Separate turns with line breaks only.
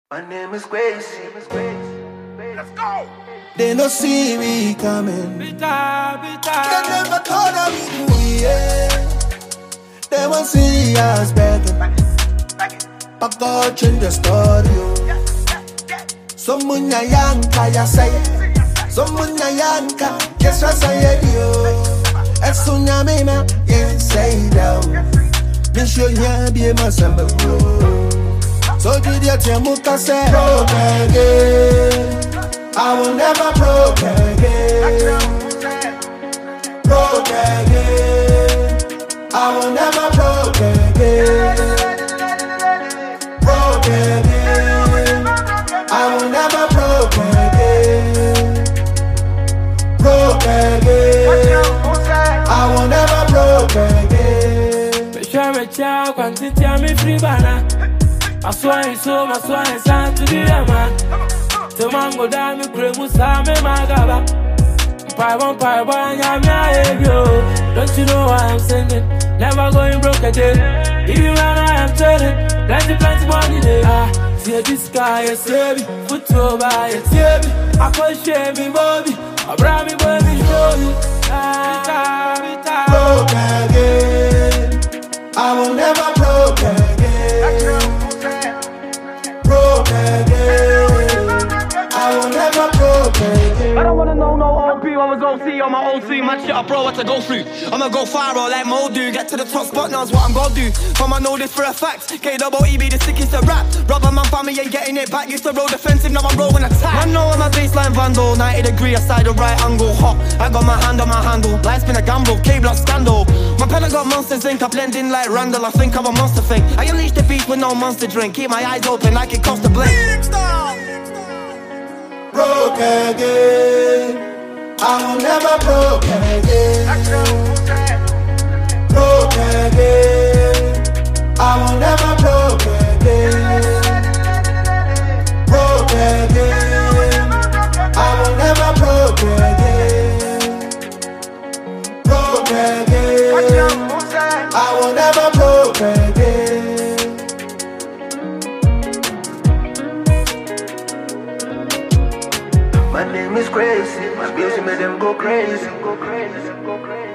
My name is Gracie. Let's go.
They no see me coming. They never thought of me, yeah. They won't see us begging. But God change the story. Someone yanka ya say. Someone yanka. Guess what I said yo. As soon as me ma say down. Me show ya be my summer. So did you tell me to say broke again? I will never broke again. Broke again. I will never broke again. Broke again. I will never broke again. Broke again. I will never broke again.
Me show quantity me free banana. I swear so, I swear it's time to be a man. The man go down, me pray, Musame Magaba. Pie boy, I'm your. Don't you know why I'm singing? Never going broke again. Even when I am turning, plenty money there. See this guy, it's heavy. Foot over, it's heavy. I can't share me, Bobby. I brought me, baby, show you.
Broke again. I will never broke again. Broke again. I will never broke again.
I don't wanna know no OP, I was OC on my OC. Man, shit, I bro, what to go through. I'ma go viral like Mo do. Get to the top spot, now's what I'm gonna do. From I know this for a fact. K-double-E-B, the sickest to rap. Rubber man family ain't getting it back. Used to roll defensive, now I'm rolling attack. I know I'm a baseline vandal. 90 degree aside the right angle. Hot, I got my hand on my handle. Life's been a gamble, K-block scandal. My pen I got monsters ink, I blend in like Randall. I think I'm a monster thing. I unleash the beast with no monster drink. Keep my eyes open like it costs a blink.
Broke again. I will never broke again. Broke again. I will never broke again. Broke again. I will never broke again. Broke again. I will never broke again.
My name is Gracie. My music made them go crazy.